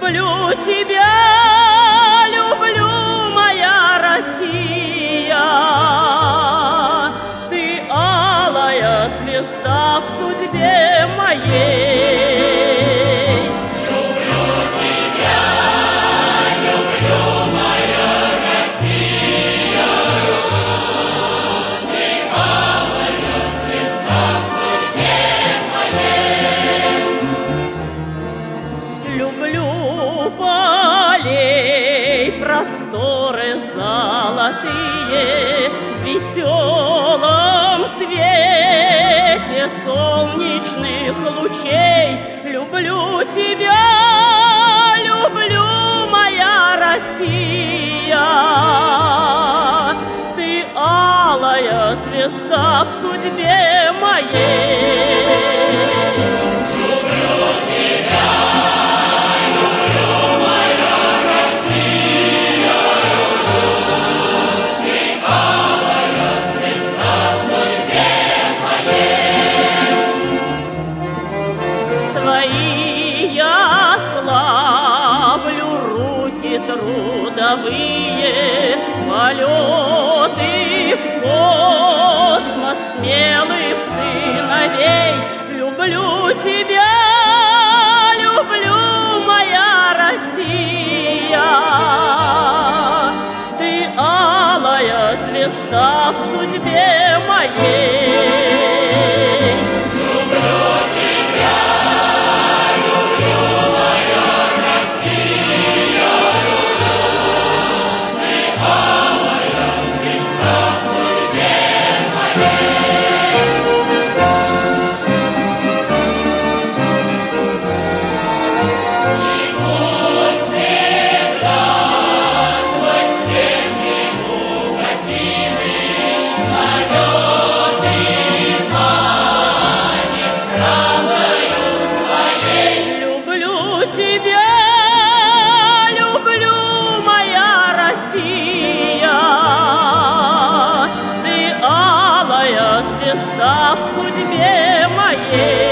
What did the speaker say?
люблю тебя, люблю, моя Россия. Ты алая звезда в судьбе моей. Люблю полей просторы золотые, в веселом свете солнечных лучей. Люблю тебя, люблю, моя Россия. Ты алая звезда в судьбе моей. Твои я славлю руки трудовые, полеты в космос смелых сыновей. Люблю тебя, люблю, моя Россия. Ты алая звезда в судьбе моей. Тебя люблю, моя Россия. Ты алая звезда в судьбе моей.